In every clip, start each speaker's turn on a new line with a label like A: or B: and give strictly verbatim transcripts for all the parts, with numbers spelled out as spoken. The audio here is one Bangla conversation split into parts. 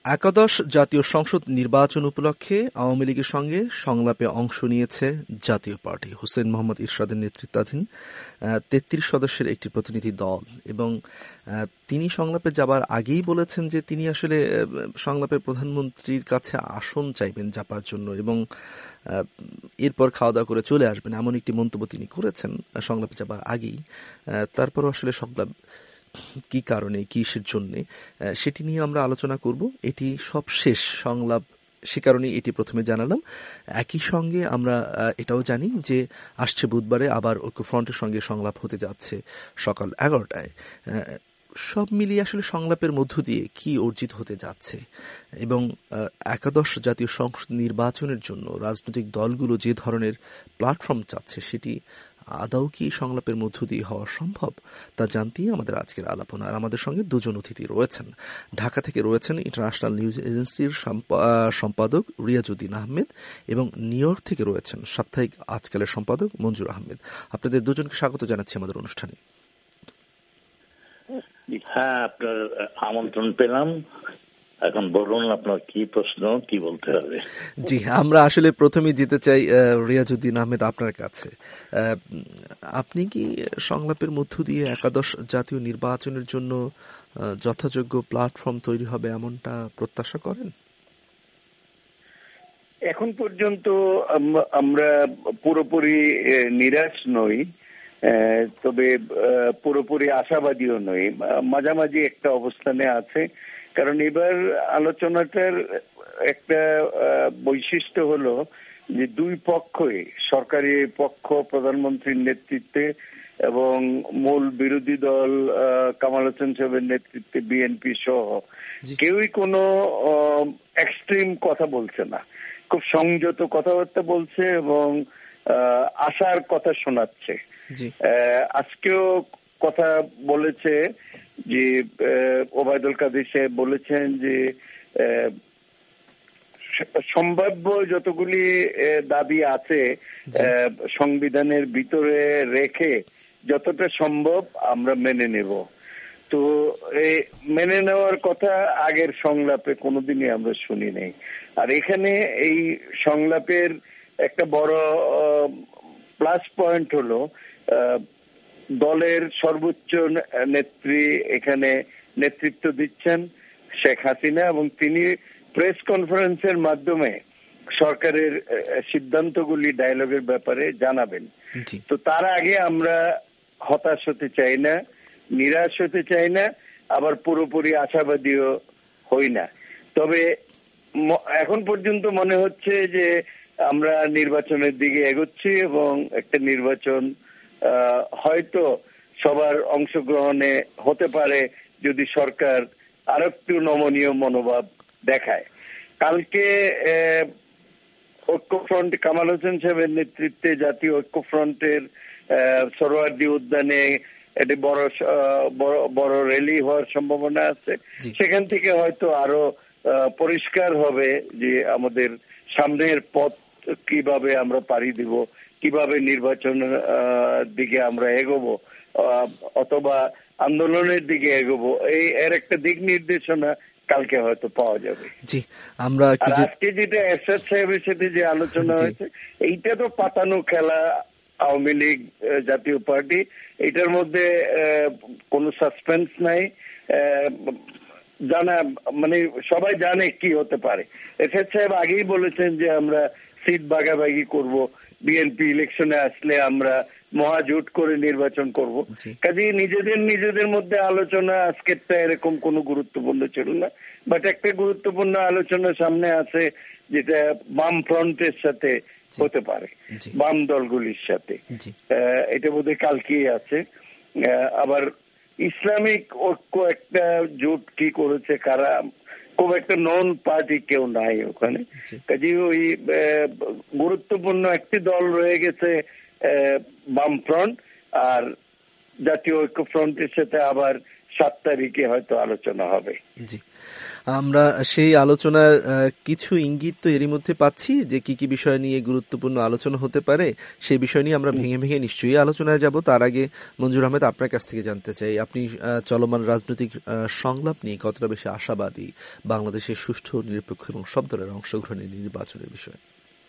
A: একাদশ জাতীয় সংসদ নির্বাচন উপলক্ষে আওয়ামী লীগের সঙ্গে সংলাপে অংশ নিয়েছে জাতীয় পার্টি। হোসেন মোহাম্মদ ইরশাদের নেতৃত্বাধীন তেত্রিশ সদস্যের একটি প্রতিনিধি দল, এবং তিনি সংলাপে যাবার আগেই বলেছেন যে তিনি আসলে সংলাপে প্রধানমন্ত্রীর কাছে আসন চাইবেন যাবার জন্য, এবং এরপর খাওয়া দাওয়া করে চলে আসবেন, এমন একটি মন্তব্য তিনি করেছেন সংলাপে যাবার আগেই। তারপরও আসলে সংলাপ কি কারণে, কিসের জন্য, সেটি নিয়ে আমরা আলোচনা করব। এটি সব শেষ সংলাপ, সে কারণে এটি প্রথমে জানালাম। একই সঙ্গে আমরা এটাও জানি যে আসছে বুধবারে আবার ঐক্যফ্রন্টের সঙ্গে সংলাপ হতে যাচ্ছে সকাল এগারোটায়। সব মিলিয়ে আসলে সংলাপের মধ্য দিয়ে কি অর্জিত হতে যাচ্ছে, এবং একাদশ জাতীয় সংসদ নির্বাচনের জন্য রাজনৈতিক দলগুলো যে ধরনের প্ল্যাটফর্ম চাচ্ছে সেটি আদৌ কি সংলাপের মধ্য দিয়ে হওয়া সম্ভব, তা জানতেই আমাদের আজকের আলাপনা। আর আমাদের সঙ্গে দুজন অতিথি রয়েছেন। ঢাকা থেকে রয়েছেন ইন্টারন্যাশনাল নিউজ এজেন্সির সম্পাদক রিয়াজউদ্দিন আহমেদ, এবং নিউ ইয়র্ক থেকে রয়েছেন সাপ্তাহিক আজকালের সম্পাদক মঞ্জুর আহমেদ। আপনাদের দুজনকে স্বাগত জানাচ্ছি আমাদের অনুষ্ঠানে।
B: হ্যাঁ, আপনার আমন্ত্রণ পেলাম। এখন বলুন আপনার কি প্রশ্ন, কি বলতে হবে।
A: জি, আমরা আসলে প্রথমে যেতে চাই রিয়াজউদ্দিন আহমেদ আপনার কাছে। আপনি কি সংলাপের মধ্য দিয়ে একাদশ জাতীয় নির্বাচনের জন্য যথাযোগ্য প্ল্যাটফর্ম তৈরি হবে এমনটা প্রত্যাশা করেন?
C: এখন পর্যন্ত আমরা পুরোপুরি নিরাশ নই, তবে পুরোপুরি আশাবাদীও নই, মাঝামাঝি একটা অবস্থানে আছে। কারণ এবার আলোচনাটার একটা বৈশিষ্ট্য হলো যে দুই পক্ষই, সরকারি পক্ষ প্রধানমন্ত্রীর নেতৃত্বে এবং মূল বিরোধী দল কামাল হোসেন সাহেবের নেতৃত্বে বিএনপি সহ কেউই কোনো এক্সট্রিম কথা বলছে না, খুব সংযত কথাবার্তা বলছে এবং আশার কথা শোনাচ্ছে। আজকেও কথা বলেছে যে ওবায়দুল কাদের সাহেব বলেছেন যে সম্ভাব্য যতগুলি দাবি আছে সংবিধানের ভিতরে রেখে যতটা সম্ভব আমরা মেনে নেব। তো এই মেনে নেওয়ার কথা আগের সংলাপে কোনোদিনই আমরা শুনি নাই। আর এখানে এই সংলাপের একটা বড় প্লাস পয়েন্ট হলো দলের সর্বোচ্চ নেত্রী এখানে নেতৃত্ব দিচ্ছেন শেখ হাসিনা, এবং তিনি প্রেস কনফারেন্সের মাধ্যমে সরকারের সিদ্ধান্তগুলি ডায়ালগের ব্যাপারে জানাবেন। তো তার আগে আমরা হতাশ হতে চাই না, নিরাশ হতে চাই না, আবার পুরোপুরি আশাবাদীও হই না। তবে এখন পর্যন্ত মনে হচ্ছে যে আমরা নির্বাচনের দিকে এগোচ্ছি এবং একটা নির্বাচন হয়তো সবার অংশগ্রহণে হতে পারে যদি সরকার আরো একটু নমনীয় মনোভাব দেখায়। কালকে ঐক্যফ্রন্ট কামাল হোসেন সাহেবের নেতৃত্বে জাতীয় ঐক্যফ্রন্টের সোহরাওয়ার্দী উদ্যানে একটি বড় বড় র্যালি হওয়ার সম্ভাবনা আছে। সেখান থেকে হয়তো আরো পরিষ্কার হবে যে আমাদের সামনের পথ কিভাবে আমরা পাড়ি দিব, কিভাবে নির্বাচনের দিকে আমরা এগোবো অথবা আন্দোলনের দিকে এগোবো, এই এর একটা দিক নির্দেশনা কালকে হয়তো পাওয়া যাবে।
A: জি, আমরা
C: আজকে যেটা এরশাদ সাহেবের সাথে যে আলোচনা হয়েছে এইটা তো পাতানো খেলা। আওয়ামী লীগ জাতীয় পার্টি, এটার মধ্যে কোনো সাসপেন্স নাই, জানা মানে সবাই জানে কি হতে পারে। এরশাদ সাহেব আগেই বলেছেন যে আমরা সিট ভাগাভাগি করব, বিএনপি ইলেকশনে আসলে আমরা মহাজোট করে নির্বাচন করব। কাজেই নিজেদের নিজেদের মধ্যে আলোচনা আজকেরটা এরকম কোনো গুরুত্বপূর্ণ ছিল না, বাট একটা গুরুত্বপূর্ণ আলোচনা সামনে আছে যেটা বাম ফ্রন্টের সাথে হতে পারে, বাম দলগুলির সাথে। এটা বোধহয় কালকেই আছে। আবার ইসলামিক ঐক্য একটা জোট কি করেছে কারা, খুব একটা নন পার্টি কেউ নাই ওখানে। কাজে ওই গুরুত্বপূর্ণ একটি দল রয়ে গেছে বামফ্রন্ট, আর জাতীয় ঐক্য ফ্রন্টের সাথে আবার সাত তারিখে হয়তো আলোচনা হবে।
A: জি, আমরা সেই আলোচনার কিছু ইঙ্গিত তো এরই মধ্যে পাচ্ছি যে কি কি বিষয় নিয়ে গুরুত্বপূর্ণ আলোচনা হতে পারে, সেই বিষয় নিয়ে আমরা ভেঙে ভেঙে নিশ্চয়ই আলোচনায় যাব। তার আগে মঞ্জুর আহমেদ, আপনার কাছ থেকে জানতে চাই, আপনি চলমান রাজনৈতিক সংলাপ নিয়ে কতটা বেশি আশাবাদী বাংলাদেশের সুষ্ঠু, নিরপেক্ষ এবং সব দলের অংশগ্রহণের নির্বাচনের বিষয়ে?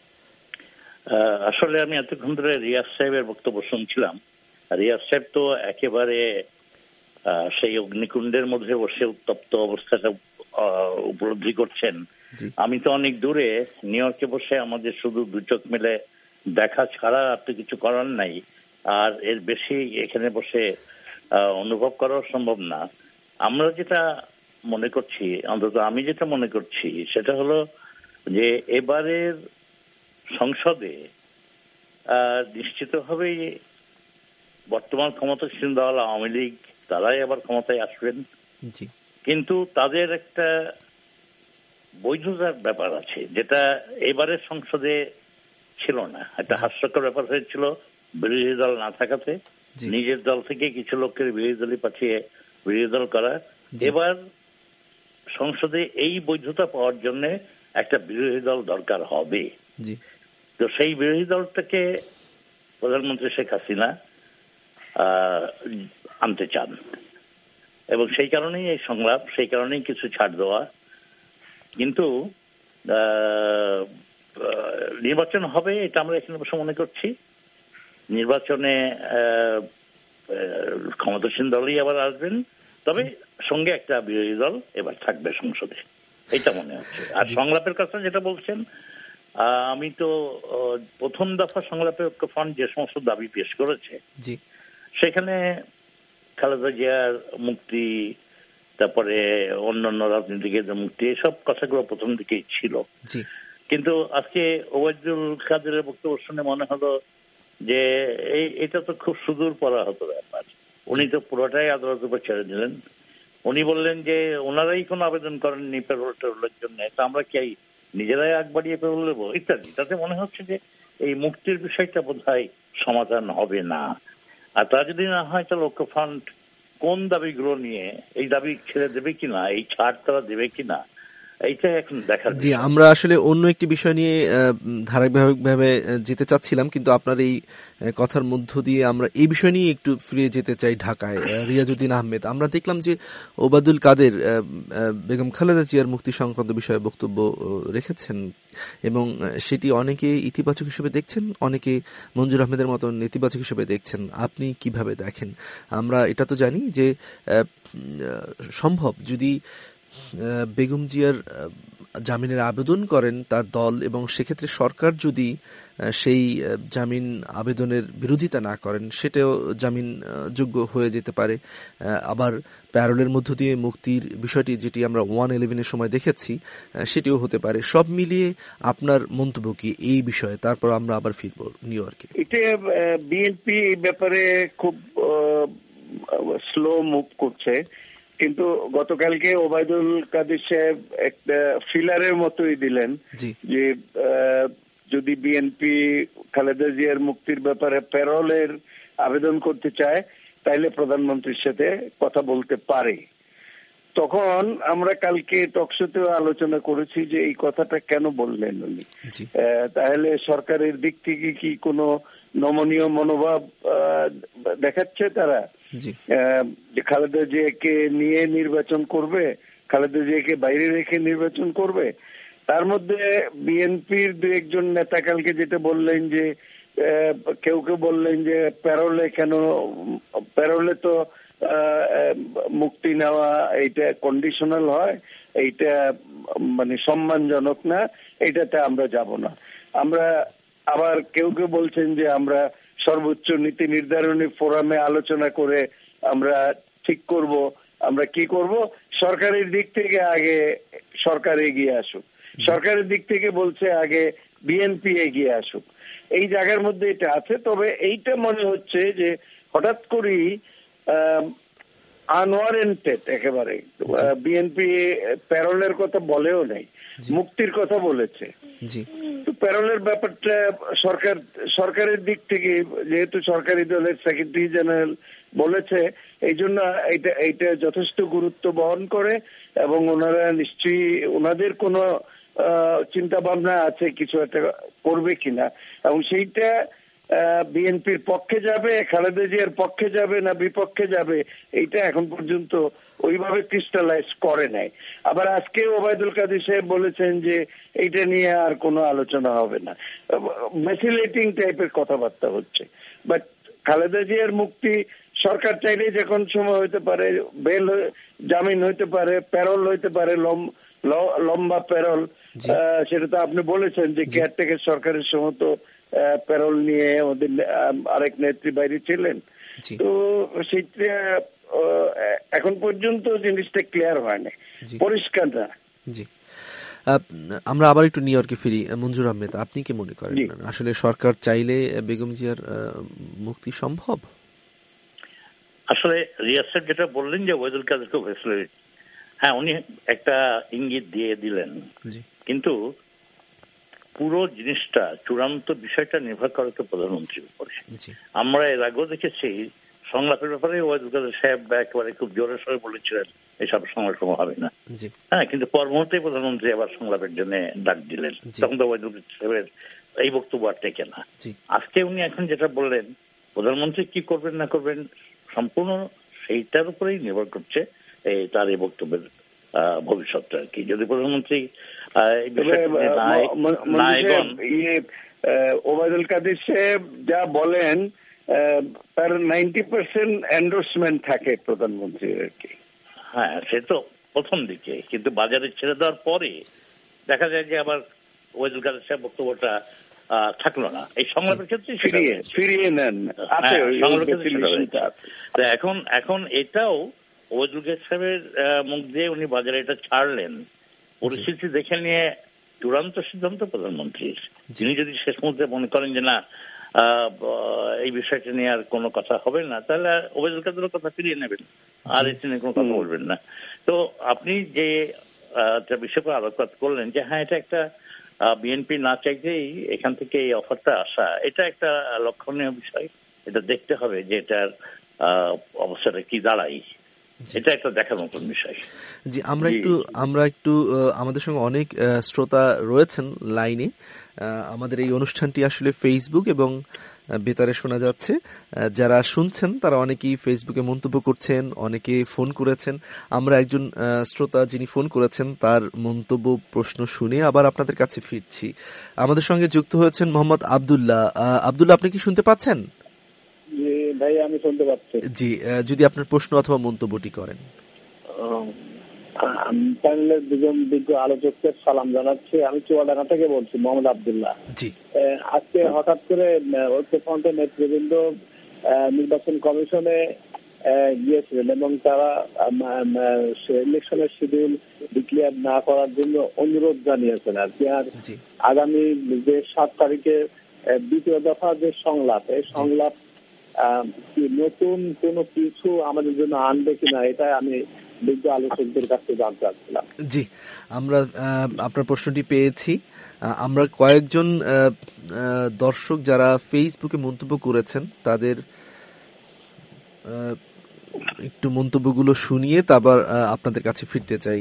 B: আসলে আমি এতক্ষণ ধরে রিয়াজ সাহেবের বক্তব্য শুনছিলাম। রিয়াজ সাহেব তো একেবারে সেই অগ্নিকুণ্ডের মধ্যে বসে উত্তপ্ত অবস্থাটা উপলব্ধি করছেন। আমি তো অনেক দূরে নিউ ইয়র্কে বসে, আমাদের শুধু দু চোখ মেলে দেখা ছাড়া আর তো কিছু করার নাই, আর এর বেশি এখানে বসে অনুভব করাও সম্ভব না। আমরা যেটা মনে করছি, অন্তত আমি যেটা মনে করছি, সেটা হলো যে এবারের সংসদে নিশ্চিতভাবেই বর্তমান ক্ষমতাসীন দল আওয়ামী লীগ তারাই আবার ক্ষমতায় আসবেন, কিন্তু তাদের একটা বৈধতার ব্যাপার আছে যেটা এবারের সংসদে ছিল না। একটা হাস্যকর ব্যাপার হয়েছিল বিরোধী দল না থাকাতে, নিজের দল থেকে কিছু লোকের বিরোধী দলে পাঠিয়ে বিরোধী দল করা। এবার সংসদে এই বৈধতা পাওয়ার জন্য একটা বিরোধী দল দরকার হবে। তো সেই বিরোধী দলটাকে প্রধানমন্ত্রী শেখ হাসিনা আনতে চান, এবং সেই কারণেই এই সংলাপ, সেই কারণেই কিছু ছাড় দেওয়া। কিন্তু নির্বাচন হবে এটা আমরা এখানে বসে মনে করছি। নির্বাচনে ক্ষমতাসীন দলই আবার আসবেন, তবে সঙ্গে একটা বিরোধী দল এবার থাকবে সংসদে, এটা মনে হচ্ছে। আর সংলাপের কথা যেটা বলছেন, আমি তো প্রথম দফা সংলাপে ঐক্যফ্রন্ট যে সমস্ত দাবি পেশ করেছে, সেখানে খালেদা জিয়ার মুক্তি, তারপরে অন্যান্য রাজনীতিকের মুক্তি, এসব কথাগুলো প্রথম দিকেই ছিল। কিন্তু আজকে ওবায়দুল কাদেরের বক্তব্য শুনে মনে হলো যে এই এটা তো খুব সুদূর পরাহত ব্যাপার। উনি তো পুরোটাই আদালতের উপর ছেড়ে দিলেন। উনি বললেন যে ওনারাই কোনো আবেদন করেননি পেরোল টেরোলের জন্য, তা আমরা কি নিজেরাই আগ বাড়িয়ে পেরোল দেবো ইত্যাদি। তাতে মনে হচ্ছে যে এই মুক্তির বিষয়টা বোধহয় সমাধান হবে না। আর তা যদি না হয়, তাহলে ঐক্যফ্রন্ট কোন দাবিগুলো নিয়ে, এই দাবি ছেড়ে দেবে কিনা, এই ছাড় তারা দেবে কিনা, এইটা এখন দেখার।
A: জি, আমরা আসলে অন্য একটি বিষয় নিয়ে ধারাবাহিকভাবে যেতে চাচ্ছিলাম, কিন্তু আপনার এই কথার মধ্য দিয়ে আমরা এই বিষয় নিয়ে একটু ফিরে যেতে চাই ঢাকায়। রিয়াজউদ্দিন আহমেদ, আমরা দেখলাম যে ওবায়দুল কাদের বেগম খালেদা জিয়ার মুক্তি সংক্রান্ত বিষয়ে বক্তব্য রেখেছেন, এবং সেটি অনেকে ইতিবাচক হিসেবে দেখছেন, অনেকে মঞ্জুর আহমেদের মতো নেতিবাচক হিসেবে দেখছেন। আপনি কিভাবে দেখেন? আমরা এটা তো জানি যে সম্ভব যদি বেগম জিয়ার জামিনের আবেদন করেন তার দল, এবং সেক্ষেত্রে সরকার যদি সেই জামিন আবেদনের বিরোধিতা না করেন, সেটাও জামিন যোগ্য হয়ে যেতে পারে। আবার প্যারোলের মধ্য দিয়ে মুক্তির বিষয়টি, যেটি আমরা ওয়ান ইলেভেনের সময় দেখেছি, সেটিও হতে পারে। সব মিলিয়ে আপনার মন্তব্য কি এই বিষয়ে? তারপর আমরা আবার ফিরবো নিউ ইয়র্কে।
C: এটা বিএনপি এই ব্যাপারে খুব স্লো মুভ করছে, কিন্তু গতকালকে ওবায়দুল কাদের সাহেব একটা ফিলারের মতোই দিলেন যে যদি বিএনপি খালেদা জিয়ার মুক্তির ব্যাপারে প্যারোলের আবেদন করতে চায়, তাইলে প্রধানমন্ত্রীর সাথে কথা বলতে পারে। তখন আমরা কালকে টকশোতেও আলোচনা করেছি যে এই কথাটা কেন বললেন উনি। তাহলে সরকারের দিক থেকে কি কোনো নমনীয় মনোভাব দেখাচ্ছে তারা যে খালেদা জিয়াকে নিয়ে নির্বাচন করবে, খালেদা জিয়াকে বাইরে রেখে নির্বাচন করবে? তার মধ্যে বিএনপির দু একজন নেতা কালকে যেটা বললেন যে কেউ কেউ বললেন যে প্যারোলে কেন, প্যারোলে তো মুক্তি নেওয়া এইটা কন্ডিশনাল হয়, এইটা মানে সম্মানজনক না, এইটাতে আমরা যাব না। আমরা আবার কেউ কেউ বলছেন যে আমরা সর্বোচ্চ নীতি নির্ধারণী ফোরামে আলোচনা করে আমরা ঠিক করব আমরা কি করব। সরকারের দিক থেকে আগে সরকার এগিয়ে আসুক, সরকারের দিক থেকে বলছে আগে বিএনপি এগিয়ে আসুক, এই জায়গার মধ্যে এটা আছে। তবে এইটা মনে হচ্ছে যে হঠাৎ করেই আনওয়ারেন্টেড একেবারে বিএনপি প্যারোলের কথা বলেও নেই, মুক্তির কথা বলেছে। তো প্যারোলের ব্যাপারটা সরকার সরকারের দিক থেকে, যেহেতু সরকারি দলের সেক্রেটারি জেনারেল বলেছে, এই জন্য এটা এইটা যথেষ্ট গুরুত্ব বহন করে এবং ওনারা নিশ্চয়ই ওনাদের কোনো চিন্তা ভাবনা আছে কিছু একটা করবে কিনা, এবং সেইটা বিএনপির পক্ষে যাবে, খালেদা জিয়ার পক্ষে যাবে না বিপক্ষে যাবে, এইটা এখন পর্যন্ত ওইভাবে ক্রিস্টালাইজ করে নাই। আবার আজকে ওবায়দুল কাদের সাহেব বলেছেন যে এইটা নিয়ে আর কোনো আলোচনা হবে না, ভ্যাসিলেটিং টাইপের কথাবার্তা হচ্ছে। বাট খালেদা জিয়ার মুক্তি সরকার চাইলে যে কোন সময় হইতে পারে, বেল জামিন হইতে পারে, প্যারোল হইতে পারে, লম্বা প্যারোল, সেটা তো আপনি বলেছেন যে কেয়ারটেকার সরকারের সময় তো প্যারোল নিয়ে ওদের আরেক নেত্রী বাইরে ছিলেন। তো সেটা এখন পর্যন্ত জিনিসটা ক্লিয়ার হয় না, পরিষ্কার না।
A: জি, আমরা আবার একটু নিউ ইয়র্কে ফিরি। মঞ্জুর আহমেদ, আপনি কি মনে করেন আসলে সরকার চাইলে বেগম জিয়ার মুক্তি সম্ভব?
B: আসলে রিয়াজ সাহেব যেটা বললেন যে ওবায়দুল কাদেরকে ফ্যাসিলিটি, হ্যাঁ উনি একটা ইঙ্গিত দিয়ে দিলেন, কিন্তু পুরো জিনিসটা চূড়ান্ত বিষয়টা নির্ভর করে তো প্রধানমন্ত্রীর উপরে। আমরা এর আগেও দেখেছি সংলাপের ব্যাপারে ওবায়দুল কাদের সাহেব একেবারে খুব জোরে সরে বলেছিলেন এসব সংলাপ হবে না, হ্যাঁ, কিন্তু পর মুহূর্তে প্রধানমন্ত্রী আবার সংলাপের জন্য ডাক দিলেন, তখন তো ওবায়দুল সাহেবের এই বক্তব্য আর টেকে না। আজকে উনি এখন যেটা বললেন প্রধানমন্ত্রী কি করবেন না করবেন সম্পূর্ণ সেইটার উপরেই নির্ভর করছে তার এই বক্তব্যের ভবিষ্যৎটা আর কি। যদি প্রধানমন্ত্রী
C: ওবায়দুল কাদের সাহেব যা বলেন তার নাইনটি পার্সেন্ট এন্ডোর্সমেন্ট থাকে প্রধানমন্ত্রীর আর কি।
B: হ্যাঁ, সে তো প্রথম দিকে, কিন্তু বাজারে ছেড়ে দেওয়ার পরে দেখা যায় যে আবার ওবায়দুল কাদের সাহেব বক্তব্যটা থাকলো না, এই সংলাপের ক্ষেত্রে
C: ফিরিয়ে ফিরিয়ে নেন।
B: এখন এখন এটাও ওবায়দুল কাদের সাহেবের মুখ দিয়ে উনি বাজারে এটা ছাড়লেন, পরিস্থিতি দেখে নিয়ে চূড়ান্ত সিদ্ধান্ত প্রধানমন্ত্রীর। তিনি যদি শেষ মুহূর্তে মনে করেন যে না এই বিষয়টা নিয়ে আর কোনো কথা হবে না, তাহলে ওবায়দুল কাদেরও কথা ফিরিয়ে নেবেন, আর এটি নিয়ে কোনো কথা বলবেন না। তো আপনি যে বিষয় করে আলোকপাত করলেন যে হ্যাঁ এটা একটা বিএনপি না চাইতেই এখান থেকে এই অফারটা আসা, এটা একটা লক্ষণীয় বিষয়। এটা দেখতে হবে যে এটার অবস্থাটা কি দাঁড়ায়, এটা একটা দেখার মতন বিষয়।
A: জি, আমরা একটু আমরা একটু আমাদের সঙ্গে অনেক শ্রোতা রয়েছেন লাইনে। আমাদের এই অনুষ্ঠানটি আসলে ফেসবুক এবং বেতারে শোনা যাচ্ছে। যারা শুনছেন তারা অনেকেই ফেসবুকে মন্তব্য করছেন, অনেকে ফোন করেছেন। আমরা একজন শ্রোতা যিনি ফোন করেছেন তার মন্তব্য প্রশ্ন শুনে আবার আপনাদের কাছে ফিরছি। আমাদের সঙ্গে যুক্ত হয়েছেন মোহাম্মদ আব্দুল্লাহ। আব্দুল্লাহ, আপনি কি শুনতে পাচ্ছেন?
D: ভাই আমি শুনতে পাচ্ছি।
A: জি, যদি আপনার প্রশ্ন অথবা মন্তব্যটি করেন।
D: প্যানেলের দুজন বিজ্ঞ আলোচককে সালাম জানাচ্ছি। আমি চুয়াডাঙ্গা থেকে বলছি, মোহাম্মদ আব্দুল্লাহ। জি, আজকে হঠাৎ করে ঐক্যফ্রন্টের নেতৃবৃন্দ নির্বাচন কমিশনে গিয়েছিলেন এবং তারা ইলেকশনের শিডিউল ডিক্লেয়ার না করার জন্য অনুরোধ জানিয়েছেন আর কি। আর আগামী যে সাত তারিখে দ্বিতীয় দফা যে সংলাপ, এই সংলাপ নতুন কোনো কিছু আমাদের জন্য আনবে কিনা, এটা আমি বিজ্ঞ আলোচকদের কাছে জানতে চাচ্ছিলাম।
A: জি, আমরা আপনার প্রশ্নটি পেয়েছি। আমরা কয়েকজন দর্শক যারা ফেসবুকে মন্তব্য করেছেন তাদের একটু মন্তব্যগুলো শুনিয়ে তারপর আপনাদের কাছে ফিরতে চাই।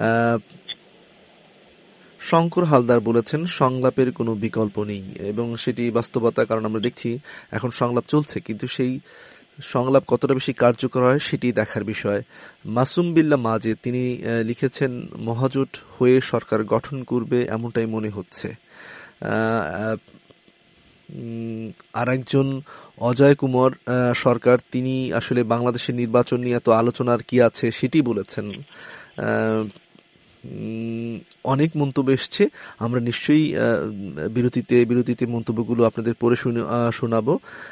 A: শঙ্কর হালদার বলেছেন সংলাপের কোনো বিকল্প নেই এবং সেটি বাস্তবতা, কারণ আমরা দেখছি এখন সংলাপ চলছে, কিন্তু সেই সংলাপ কতটা বেশি কার্যকর হয় সেটি দেখার বিষয়। মাসুম বিল্লাহ মাজেদ তিনি লিখেছেন মহাজোট হয়ে সরকার গঠন করবে এমনটাই মনে হচ্ছে। আর একজন অজয় কুমার সরকার তিনি আসলে বাংলাদেশের নির্বাচন নিয়ে এত আলোচনার কি আছে সেটি বলেছেন। অনেক মন্তব্য এসছে, আমরা নিশ্চয়ই বিরতিতে বিরতিতে মন্তব্যগুলো আপনাদের পড়ে শোনাবো।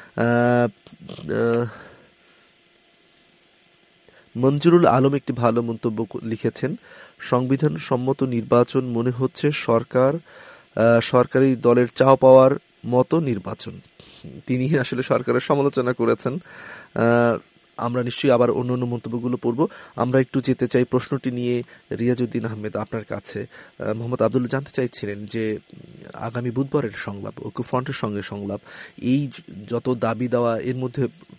A: মঞ্জুরুল আলম একটি ভালো মন্তব্য লিখেছেন, সংবিধান সম্মত নির্বাচন মনে হচ্ছে সরকার সরকারি দলের চাওয়া পাওয়ার মতো নির্বাচন। তিনি আসলে সরকারের সমালোচনা করেছেন। আমরা নিশ্চয়ই আবার অন্য অন্য মন্তব্যগুলো পড়ব। আমরা একটু যেতে চাই প্রশ্নটি নিয়ে রিয়াজউদ্দিন আহমেদ আপনার কাছে। মোহাম্মদ আব্দুল্লাহ জানতে চাইছিলেন যে আগামী বুধবারের সংলাপ, ঐক্যফ্রন্টের সঙ্গে সংলাপ, এই যত দাবি দেওয়া এর মধ্যে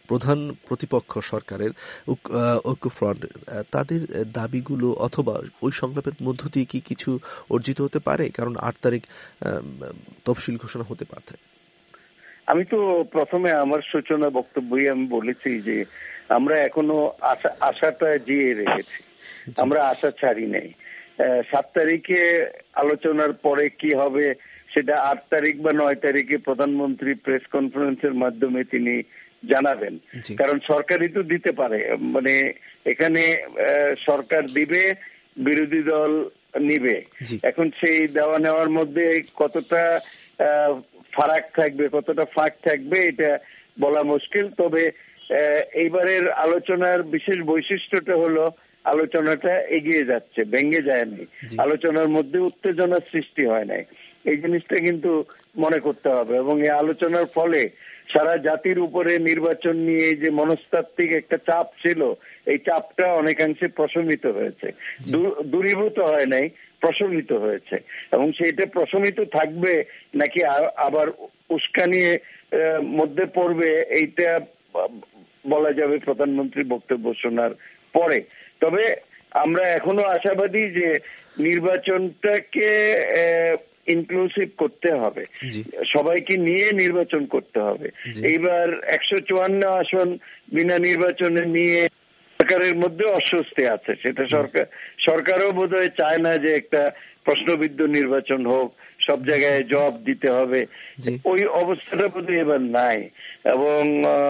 A: প্রধান প্রতিপক্ষ সরকারের ঐক্যফ্রন্ট, তাদের দাবিগুলো অথবা ওই সংলাপের মধ্য দিয়ে কি কিছু অর্জিত হতে পারে? কারণ আট তারিখ তফসিল ঘোষণা হতে পারে।
C: আমি তো প্রথমে আমার সূচনা বক্তব্যই আমি বলেছি যে আমরা এখনো আশা আশাটা জিয়ে রেখেছি, আমরা আশা ছাড়ি নাই। সাত তারিখে আলোচনার পরে কি হবে সেটা আট তারিখ বা নয় তারিখে প্রধানমন্ত্রী প্রেস কনফারেন্সের মাধ্যমে তিনি জানাবেন। কারণ সরকারই তো দিতে পারে, মানে এখানে সরকার দিবে, বিরোধী দল নিবে। এখন সেই দেওয়া নেওয়ার মধ্যে কতটা ফারাক থাকবে, কতটা ফাঁক থাকবে এটা বলা মুশকিল। তবে এইবারের আলোচনার বিশেষ বৈশিষ্ট্যটা হলো আলোচনাটা এগিয়ে যাচ্ছে, ভেঙে যায়নি, আলোচনার মধ্যে উত্তেজনার সৃষ্টি হয় নাই। এই জিনিসটা কিন্তু মনে করতে হবে। এবং এই আলোচনার ফলে সারা জাতির উপরে নির্বাচন নিয়ে যে মনস্তাত্ত্বিক একটা চাপ ছিল, এই চাপটা অনেকাংশে প্রশমিত হয়েছে, দূরীভূত হয় নাই, প্রশমিত হয়েছে। এবং সেটা প্রশমিত থাকবে নাকি আবার উস্কানিয়ে মধ্যে পড়বে এইটা বলা যাবে প্রধানমন্ত্রী বক্তব্য শোনার পরে। তবে আমরা এখনো আশাবাদী যে নির্বাচনটাকে ইনক্লুসিভ করতে হবে, সবাইকে নিয়ে নির্বাচন করতে হবে। এইবার একশো চুয়ান্ন আসন বিনা নির্বাচনে নিয়ে সরকারের মধ্যে অস্বস্তি আছে, সেটা সরকার সরকারও বোধহয় চায় না যে একটা প্রশ্নবিদ্ধ নির্বাচন হোক, সব জায়গায় জবাব দিতে হবে, ওই অবস্থাটা বোধহয় এবার নাই। এবং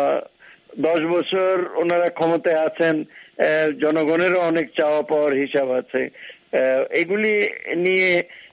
C: দশ বছর ওনারা ক্ষমতায় আছেন, জনগণেরও অনেক চাওয়া পাওয়ার হিসাব আছে। এগুলি নিয়ে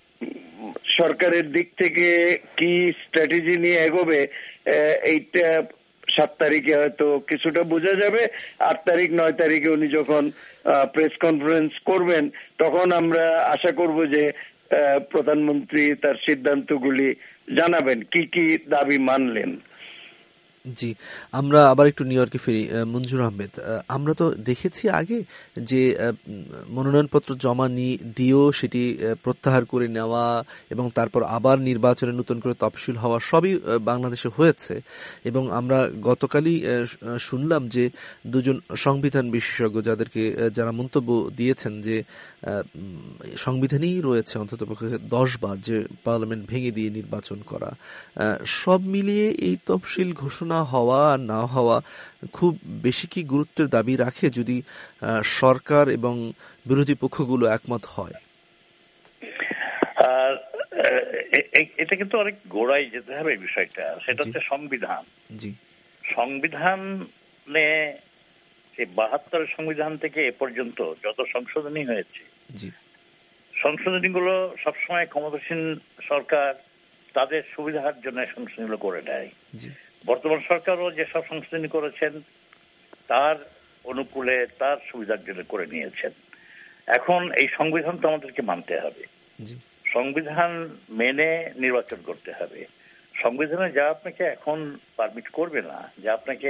C: সরকারের দিক থেকে কি স্ট্র্যাটেজি নিয়ে এগোবে এইটা সাত তারিখে হয়তো কিছুটা বোঝা যাবে। আট তারিখ নয় তারিখে উনি যখন প্রেস কনফারেন্স করবেন তখন আমরা আশা করব যে প্রধানমন্ত্রী তার সিদ্ধান্তগুলি জানাবেন, কি কি দাবি মানলেন।
A: জি, আমরা আবার একটু নিউ ইয়র্কে ফিরি। মঞ্জুর আহমেদ, আমরা তো দেখেছি আগে যে মনোনয়নপত্র জমা দিয়েও সেটি প্রত্যাহার করে নেওয়া এবং তারপর আবার নির্বাচনে নতুন করে তফসিল হওয়া সবই বাংলাদেশে হয়েছে। এবং আমরা গতকালই শুনলাম যে দুজন সংবিধান বিশেষজ্ঞ যাদেরকে যারা মন্তব্য দিয়েছেন যে সংবিধানেই রয়েছে অন্ততপক্ষে দশ বার যে পার্লামেন্ট ভেঙে দিয়ে নির্বাচন করা। সব মিলিয়ে এই তফসিল ঘোষণা হওয়া আর না হওয়া খুব বেশি কি গুরুত্বের দাবি রাখে যদি সরকার এবং বিরোধী পক্ষগুলো একমত হয়?
B: এটা কিন্তু অনেক গোড়ায় যেতে হবে বিষয়টা, সেটা হচ্ছে সংবিধান। জি, সংবিধানে বাহাত্তরের সংবিধান থেকে এ পর্যন্ত যত সংশোধনী হয়েছে, সংশোধনীগুলো সবসময় ক্ষমতাসীন সরকার তাদের সুবিধার জন্য সংশোধনীগুলো করে দেয়। বর্তমান সরকারও যেসব সংশোধনী করেছেন তার অনুকূলে তার সুবিধার জন্য করে নিয়েছেন। এখন এই সংবিধান তো আমাদেরকে মানতে হবে, সংবিধান মেনে নির্বাচন করতে হবে। সংবিধানে যা আপনাকে এখন পারমিট করবে না, যা আপনাকে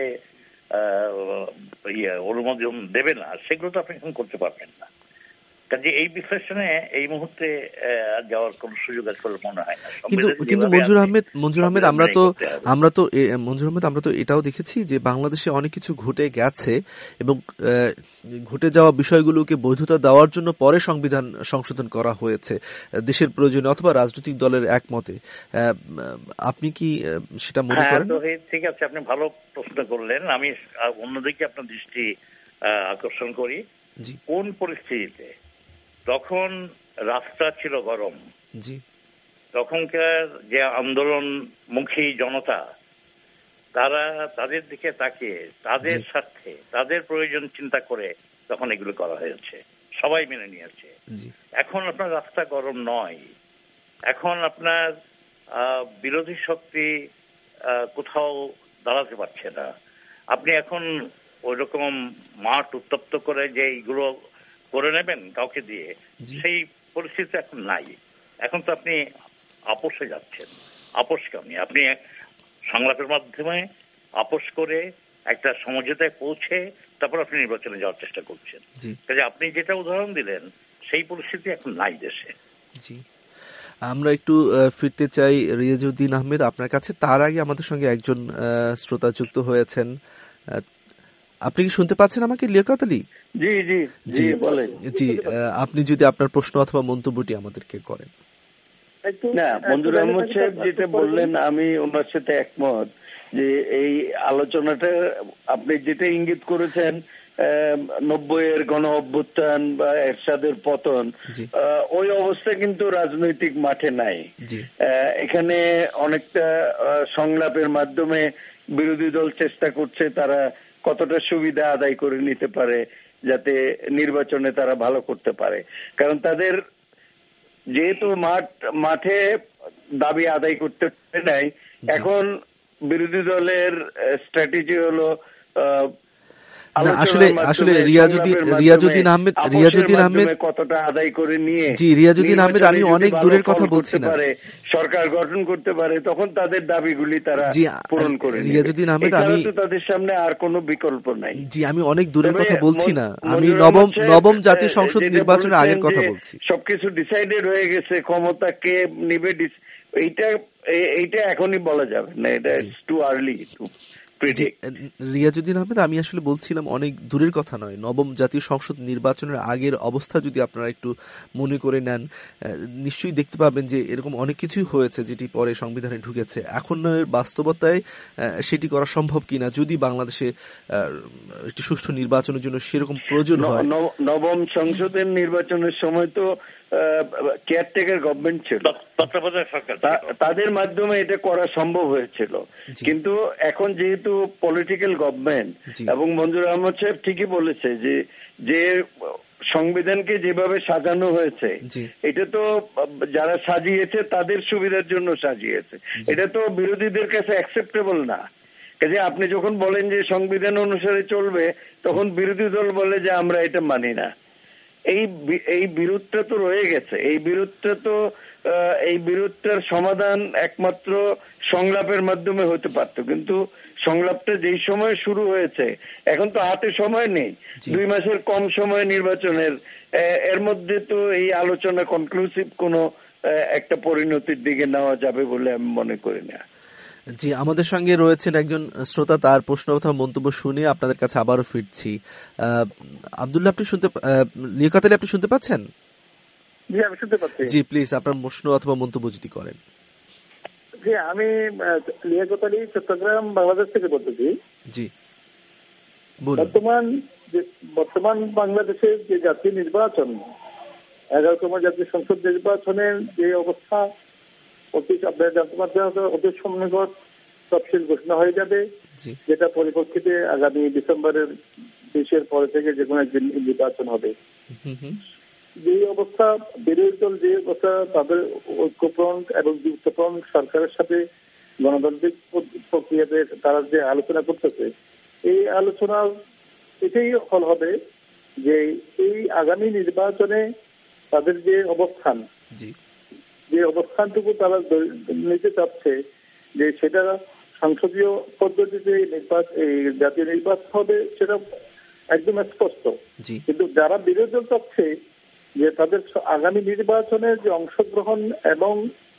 B: অনুমোদন দেবে না, সেগুলো তো আপনি এখন করতে পারবেন না। কাজে এই বিশ্লেষণে এই মুহূর্তে যাওয়ার কোন সুযোগ আছে বলে মনে হয় না।
A: কিন্তু কিন্তু মঞ্জুর আহমেদ মঞ্জুর আহমেদ আমরা তো আমরা তো মঞ্জুর আহমেদ আমরা তো এটাও দেখেছি যে বাংলাদেশে অনেক কিছু ঘটে গেছে এবং ঘটে যাওয়া বিষয়গুলোকে বৈধতা দেওয়ার জন্য পরে সংবিধান সংশোধন করা হয়েছে দেশের প্রয়োজনে অথবা রাজনৈতিক দলের একমতে। আপনি কি সেটা মনে করেন?
B: ঠিক আছে, আপনি ভালো প্রশ্ন করলেন। আমি অন্যদিকে আপনার দৃষ্টি আকর্ষণ করি। কোন পরিস্থিতিতে? তখন রাস্তা ছিল গরম, জি, তখনকার যে আন্দোলনমুখী জনতা তারা তাদের দিকে তাকিয়ে তাদের স্বার্থে তাদের প্রয়োজন চিন্তা করে তখন এগুলো করা হয়েছে, সবাই মেনে নিয়েছে। এখন আপনার রাস্তা গরম নয়, এখন আপনার বিরোধী শক্তি কোথাও দাঁড়াতে পারছে না। আপনি এখন ওই রকম মাঠ উত্তপ্ত করে যে এইগুলো করে নেবেন কাউকে দিয়ে, সেই পরিস্থিতি এখন নাই। এখন তো আপনি আপোষে যাচ্ছেন, আপোষকামী। আপনি সংলাপের মাধ্যমে আপোষ করে একটা সমঝোতায় পৌঁছে তারপর আপনি নির্বাচনে যাওয়ার চেষ্টা করছেন। কাজে আপনি যেটা উদাহরণ দিলেন সেই পরিস্থিতি এখন নাই দেশে।
A: জি, আমরা একটু ফিরতে চাই রিয়াজউদ্দিন আহমেদ আপনার কাছে। তার আগে আমাদের সঙ্গে একজন শ্রোতা যুক্ত হয়েছেন, আপনি কি শুনতে পাচ্ছেন আমাকে লিয়াকত আলী?
C: জি জি জি বলেন।
A: জি, আপনি যদি আপনার প্রশ্ন অথবা মন্তব্যটি আমাদেরকে করেন।
C: না, মঞ্জুর আহমদ সাহেব যেটা বললেন আমি ওনার সাথে একমত, যে এই আলোচনাটা আপনি যেটা ইঙ্গিত করেছেন নব্বই এর গণ অভ্যুত্থান বা এরশাদের পতন, ওই অবস্থা কিন্তু রাজনৈতিক মাঠে নাই। এখানে অনেকটা সংলাপের মাধ্যমে বিরোধী দল চেষ্টা করছে তারা কতটা সুবিধা আদায় করে নিতে পারে যাতে নির্বাচনে তারা ভালো করতে পারে। কারণ তাদের যেহেতু মাঠ মাঠে দাবি আদায় করতে পারে নাই, এখন বিরোধী দলের স্ট্র্যাটেজি হলো
A: আসলে আসলে রিয়াজউদ্দিন রিয়াজউদ্দিন আহমেদ রিয়াজউদ্দিন আহমেদ
C: কতটা আদায় করে নিয়ে
A: জি রিয়াজউদ্দিন আহমেদ আমি অনেক দূরের কথা বলছি না,
C: সরকার গঠন করতে পারে, তখন তাদের দাবিগুলি তারা পূরণ করে।
A: রিয়াজউদ্দিন আহমেদ আমি
C: তাদের সামনে আর কোনো বিকল্প নাই।
A: জি আমি অনেক দূরের কথা বলছি না, আমি নবম নবম জাতীয় সংসদ নির্বাচনের আগের কথা বলছি।
C: সবকিছু ডিসাইডেড হয়ে গেছে, ক্ষমতা কে নিবে এইটা এইটা এখনই বলা যাবে না, এটা it's too early to
A: Riazuddin Ahmed আমি আসলে বলছিলাম অনেক দূরের কথা নয়, নবম জাতীয় সংসদ নির্বাচনের আগের অবস্থা যদি আপনারা একটু মনে করে নেন, নিশ্চয়ই দেখতে পাবেন যে এরকম অনেক কিছুই হয়েছে যেটি পরে সংবিধানে ঢুকেছে। এখন বাস্তবতায় সেটি করা সম্ভব কিনা, যদি বাংলাদেশে একটি সুষ্ঠু নির্বাচনের জন্য সেরকম প্রয়োজন হয়।
C: নবম সংসদের নির্বাচনের সময় তো কেয়ারটেকার গভর্নমেন্ট ছিল, তাদের মাধ্যমে এটা করা সম্ভব হয়েছিল। কিন্তু এখন যেহেতু পলিটিক্যাল গভর্নমেন্ট, এবং মঞ্জুর আহমদ সাহেব ঠিকই বলেছে যে যে সংবিধানকে যেভাবে সাজানো হয়েছে, এটা তো যারা সাজিয়েছে তাদের সুবিধার জন্য সাজিয়েছে, এটা তো বিরোধীদের কাছে অ্যাকসেপ্টেবল না। কাজে আপনি যখন বলেন যে সংবিধান অনুসারে চলবে, তখন বিরোধী দল বলে যে আমরা এটা মানি না। এই এই বিরোধটা তো রয়ে গেছে, এই বিরোধটা তো এই বিরোধটার সমাধান একমাত্র সংলাপের মাধ্যমে হতে পারত, কিন্তু সংলাপটা যেই সময় শুরু হয়েছে, এখন তো হাতে সময় নেই, দুই মাসের কম সময় নির্বাচনের, এর মধ্যে তো এই আলোচনা কনক্লুসিভ কোনো একটা পরিণতির দিকে নেওয়া যাবে বলে আমি মনে করি না।
A: জি, আমাদের সঙ্গে রয়েছেন একজন শ্রোতা, তার প্রশ্ন অথবা মন্তব্য শুনে আপনাদের কাছে আবারও ফিরছি। আব্দুল্লাহ, আপনি শুনতে লিয়াকত আলী আপনি শুনতে পাচ্ছেন?
D: জি, আমি শুনতে পাচ্ছি।
A: জি, প্লিজ আপনার প্রশ্ন অথবা মন্তব্য যদি করেন।
D: জি, আমি লিয়াকত আলী, চট্টগ্রাম, বাংলাদেশ থেকে বলতেছি।
A: জি,
D: বর্তমান বর্তমান বাংলাদেশের যে জাতীয় নির্বাচন, এগারোতম জাতীয় সংসদ নির্বাচনের যে অবস্থা, অতি আপনারা জানতে পারছেন অতি সন্নিকট তফসিল ঘোষণা হয়ে যাবে, যেটা পরিপ্রেক্ষিতে আগামী ডিসেম্বরের বিশের পরে থেকে যে কোনো একদিন নির্বাচন হবে। যে অবস্থা, বিরোধী দল যে অবস্থা তাদের ঐক্যফ্রন্ট এবং যুক্তফ্রন্ট সরকারের সাথে গণতান্ত্রিক প্রক্রিয়াতে তারা যে আলোচনা করতেছে, এই আলোচনা এটাই ফল হবে যে এই আগামী নির্বাচনে তাদের যে অবস্থান, যে অবস্থানটুকু তারা নিতে চাচ্ছে, যে সেটা সংসদীয় পদ্ধতিতে জাতীয় নির্বাচন হবে, সেটা একদম স্পষ্ট। কিন্তু যারা বিরোধী দল চাচ্ছে যে তাদের আগামী নির্বাচনের যে অংশগ্রহণ এবং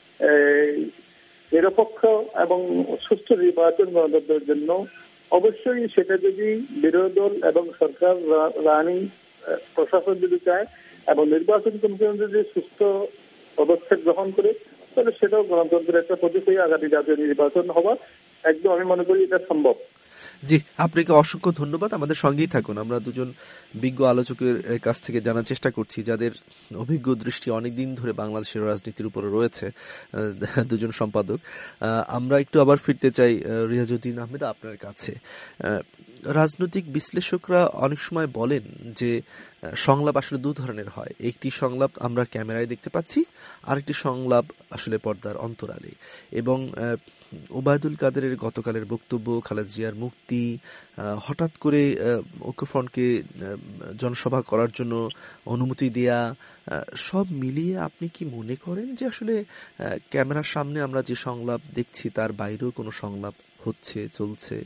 D: নিরপেক্ষ এবং সুষ্ঠু নির্বাচন গণতন্ত্রের জন্য অবশ্যই সেটা যদি বিরোধী দল এবং সরকার রানিং প্রশাসন যদি চায় এবং নির্বাচন কমিশন যদি সুস্থ পদক্ষেপ গ্রহণ করে, তাহলে সেটাও গণতন্ত্রের একটা পদ্ধতি, আগামী জাতীয় নির্বাচন হওয়া একদম আমি মনে করি এটা সম্ভব।
A: জি, আপনাকে অসংখ্য ধন্যবাদ। আমাদের সঙ্গেই থাকুন, আমরা দুজন বিজ্ঞ আলোচকের কাছ থেকে জানার চেষ্টা করছি, যাদের অভিজ্ঞ দৃষ্টি অনেকদিন ধরে বাংলাদেশের রাজনীতির উপরে রয়েছে, দুজন সম্পাদক। আমরা একটু আবার ফিরতে চাই রিয়াজউদ্দিন আহমেদ আপনার কাছে। রাজনৈতিক বিশ্লেষকরা অনেক সময় বলেন যে সংলাপ আসলে দু ধরনের হয়, একটি সংলাপ আমরা ক্যামেরায় দেখতে পাচ্ছি, আরেকটি সংলাপ আসলে পর্দার অন্তরালে। এবং ওবায়দুল কাদেরের গতকালের বক্তব্য, খালেদা জিয়ার মুক্তি, হঠাৎ করে ঐক্যফ্রন্টকে জনসভা করার জন্য অনুমতি দেয়া, সব মিলিয়ে আপনি কি মনে করেন যে আসলে ক্যামেরার সামনে আমরা যে সংলাপ দেখছি তার বাইরেও কোনো সংলাপ হচ্ছে, চলছে?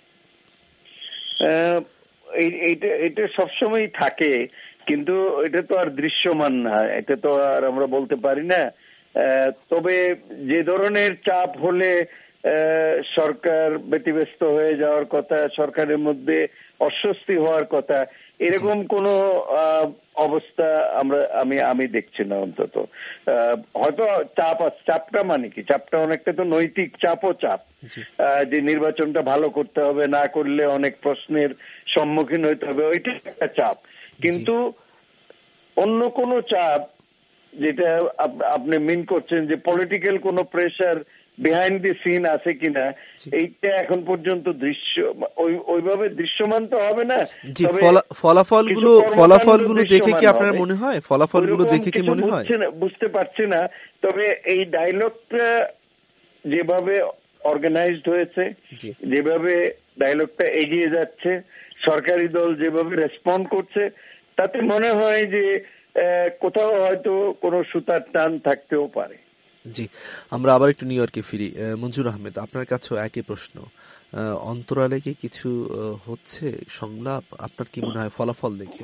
C: এইটা এটা সবসময় থাকে, কিন্তু এটা তো আর দৃশ্যমান না, এটা তো আর আমরা বলতে পারি না। তবে যে ধরনের চাপ হলে সরকার ব্যতিব্যস্ত হয়ে যাওয়ার কথা, সরকারের মধ্যে অস্বস্তি হওয়ার কথা, এরকম কোন অবস্থা আমরা আমি আমি দেখছি না। অন্তত হয়তো চাপ, চাপটা মানে কি, চাপটা অনেকটা তো নৈতিক চাপও চাপ, যে নির্বাচনটা ভালো করতে হবে, না করলে অনেক প্রশ্নের সম্মুখীন হইতে হবে, ওইটা একটা চাপ। কিন্তু অন্য কোন চাপ যেটা আপনি মিন করছেন যে পলিটিক্যাল কোন প্রেশার বিহাইন্ড দি সিন আছে কিনা, এইটা এখন পর্যন্ত দৃশ্য ওইভাবে দৃশ্যমান তো হবে না।
A: ফলাফলগুলো ফলাফলগুলো দেখে কি আপনার মনে হয়, ফলাফলগুলো দেখে কি মনে হয়
C: বুঝতে পারছি না। তবে এই ডায়লগটা যেভাবে অর্গানাইজড হয়েছে, যেভাবে ডায়লগটা এগিয়ে যাচ্ছে, সরকারি দল যেভাবে রেসপন্ড করছে, তাতে মনে হয় যে কোথাও হয়তো কোনো সুতার টান থাকতেও পারে।
A: জি, আমরা আবার একটু নিউ ইয়র্কে ফিরি। মঞ্জুর আহমেদ, আপনার কাছেও একই প্রশ্ন। অন্তরালে কি কিছু হচ্ছে সংলাপ? আপনার কি মনে হয় ফলাফল দেখে?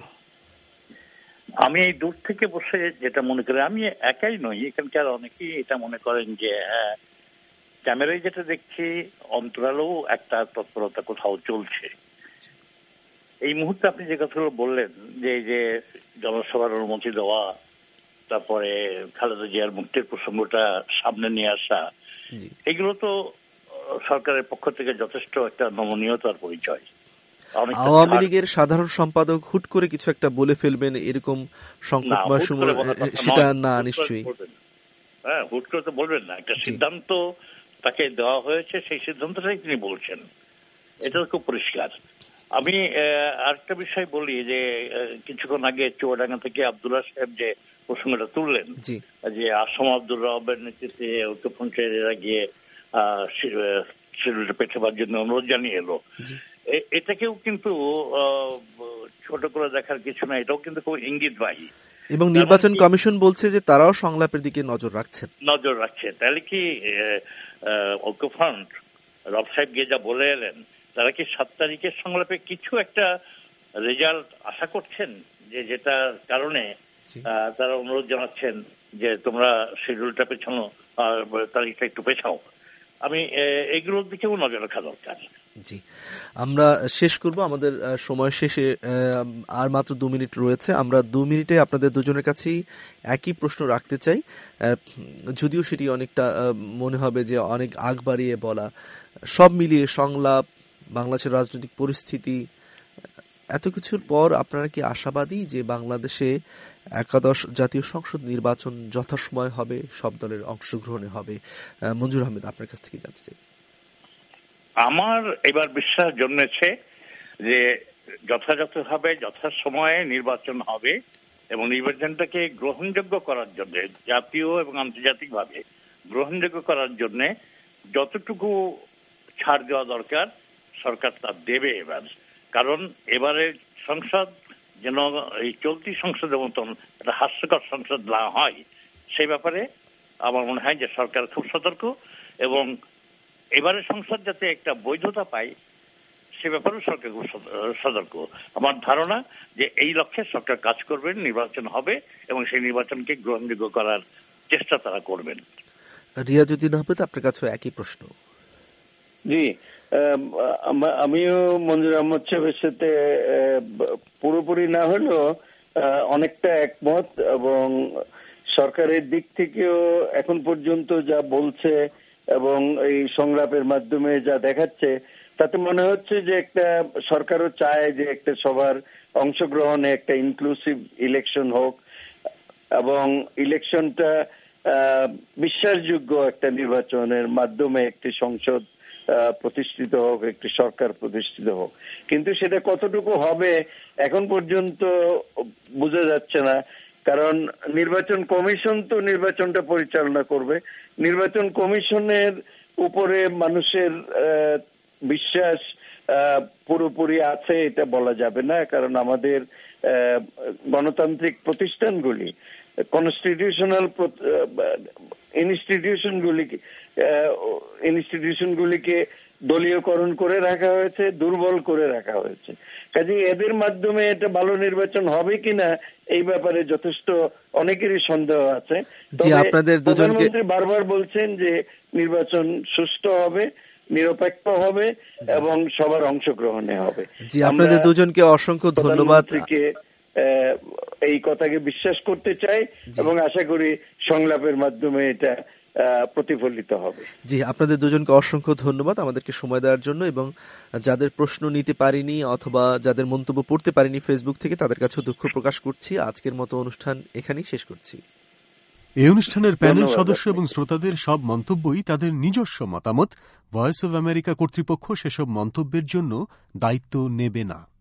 B: আমি এই দূর থেকে বসে যেটা মনে করি, আমি একাই নই, এখানকার অনেকেই এটা মনে করেন যে হ্যাঁ, ক্যামেরায় যেটা দেখছি অন্তরালেও একটা তৎপরতা কোথাও চলছে। এই মুহূর্তে আপনি যে কথাগুলো বললেন, যে যে জনসভার অনুমতি দেওয়া, তারপরে খালেদা জিয়ার মুক্তির প্রসঙ্গটা সামনে নিয়ে আসা, এগুলো তো সরকারের পক্ষ থেকে যথেষ্ট একটা নমনীয়তার পরিচয়।
A: আওয়ামী লীগের সাধারণ সম্পাদক হুট করে কিছু একটা বলে ফেলবেন এরকম সংকটময় সময় সেটা না, নিশ্চয়ই
B: হ্যাঁ, হুট করে তো বলবেন না। একটা সিদ্ধান্ত তাকে দেওয়া হয়েছে, সেই সিদ্ধান্তটাই তিনি বলছেন, এটা খুব পরিষ্কার। আমি আরেকটা বিষয় বলি যে কিছুক্ষণ আগে চুয়াডাঙ্গা থেকে আব্দুল্লাহ সাহেব যে প্রসঙ্গটা তুললেন, যে আসম আব্দুর রবের নেতৃত্বে ঐক্যফ্রন্টেরা গিয়ে শিডিউলটা পেছাবার জন্য অনুরোধ জানিয়ে এলো, এটাকেও কিন্তু ছোট করে দেখার কিছু না, এটাও কিন্তু খুব ইঙ্গিতবাহী।
A: এবং নির্বাচন কমিশন বলছে যে তারাও সংলাপের দিকে নজর রাখছেন
B: নজর রাখছে তাহলে কি ঐক্যফ্রন্ট রব সাহেব গিয়ে যা বলে এলেন, তারা কি সাত তারিখের সংলাপে কিছু একটা রেজাল্ট আশা করছেন, যে যেটার কারণে তারা অনুরোধ জানাচ্ছেন যে তোমরা শিডিউলটা পেছানো, তারিখটা একটু পেছাও? আমি এইগুলোর দিকেও নজর রাখা দরকার।
A: জি, আমরা শেষ করব, আমাদের সময় শেষে আর মাত্র দু মিনিট রয়েছে। আমরা দু মিনিটে আপনাদের দুজনের কাছেই একই প্রশ্ন রাখতে চাই, যদিও সেটি অনেকটা মনে হবে যে অনেক আগ বাড়িয়ে বলা। সব মিলিয়ে সংলাপ, বাংলাদেশের রাজনৈতিক পরিস্থিতি, এত কিছুর পর আপনারা কি আশাবাদী যে বাংলাদেশে একাদশ জাতীয় সংসদ নির্বাচন যথাসময় হবে, সব দলের অংশগ্রহণে হবে? মঞ্জুর আহমেদ, আপনার কাছ থেকে জানতে চাই।
B: আমার এবার বিশ্বাস জন্মেছে যে যথাযথভাবে যথাসময়ে নির্বাচন হবে, এবং নির্বাচনটাকে গ্রহণযোগ্য করার জন্য, জাতীয় এবং আন্তর্জাতিকভাবে গ্রহণযোগ্য করার জন্য যতটুকু ছাড় দেওয়া দরকার সরকার তা দেবে এবার। কারণ এবারে সংসদ যেন এই চলতি সংসদের মতন একটা হাস্যকর সংসদ না হয়, সেই ব্যাপারে আমার মনে হয় যে সরকার খুব সতর্ক, এবং এবারে সংসদ যাতে একটা বৈধতা পায় সে ব্যাপারেও সরকার খুব সতর্ক। আমার ধারণা যে এই লক্ষ্যে সরকার কাজ করবেন, নির্বাচন হবে এবং সেই নির্বাচনকে গ্রহণযোগ্য করার চেষ্টা তারা করবেন।
A: রিয়াজউদ্দিন আহমেদ, আপনার কাছে একই প্রশ্ন।
C: জি, আমিও মঞ্জুর আহমদ সাহেবের সাথে পুরোপুরি না হলেও অনেকটা একমত, এবং সরকারের দিক থেকেও এখন পর্যন্ত যা বলছে এবং এই সংলাপের মাধ্যমে যা দেখাচ্ছে, তাতে মনে হচ্ছে যে একটা সরকারও চায় যে একটা সবার অংশগ্রহণে একটা ইনক্লুসিভ ইলেকশন হোক, এবং ইলেকশনটা বিশ্বাসযোগ্য একটা নির্বাচনের মাধ্যমে একটি সংসদ প্রতিষ্ঠিত হোক, একটি সরকার প্রতিষ্ঠিত হোক। কিন্তু সেটা কতটুকু হবে এখন পর্যন্ত বোঝা যাচ্ছে না, কারণ নির্বাচন কমিশন তো নির্বাচনটা পরিচালনা করবে। নির্বাচন কমিশনের উপরে মানুষের বিশ্বাস পুরোপুরি আছে এটা বলা যাবে না, কারণ আমাদের গণতান্ত্রিক প্রতিষ্ঠানগুলি, কনস্টিটিউশনাল ইনস্টিটিউশনগুলি ইনস্টিটিউশনগুলিকে দলীয়করণ করে রাখা হয়েছে, দুর্বল করে রাখা হয়েছে। কাজে এদের মাধ্যমে এটা ভালো নির্বাচন হবে কিনা এই ব্যাপারে যথেষ্ট অনেকেরই সন্দেহ আছে।
A: তবে
C: প্রধানমন্ত্রী বারবার বলছেন যে নির্বাচন সুষ্ঠু হবে, নিরপেক্ষ হবে এবং সবার অংশগ্রহণে হবে।
A: জি, আপনাদের দুজনকে অসংখ্য ধন্যবাদ।
C: এই কথাকে বিশ্বাস করতে চাই এবং আশা করি সংলাপের মাধ্যমে এটা প্রতিফলিত হবে।
A: জি, আপনাদের দুজনকে অসংখ্য ধন্যবাদ আমাদেরকে সময় দেওয়ার জন্য, এবং যাদের প্রশ্ন নিতে পারিনি অথবা যাদের মন্তব্য পড়তে পারিনি ফেসবুক থেকে, তাদের কাছেও দুঃখ প্রকাশ করছি। আজকের মতো অনুষ্ঠান এখানেই শেষ করছি।
E: এই অনুষ্ঠানের প্যানেল সদস্য এবং শ্রোতাদের সব মন্তব্যই তাদের নিজস্ব মতামত। ভয়েস অব আমেরিকা কর্তৃপক্ষ সেসব মন্তব্যের জন্য দায়িত্ব নেবে না।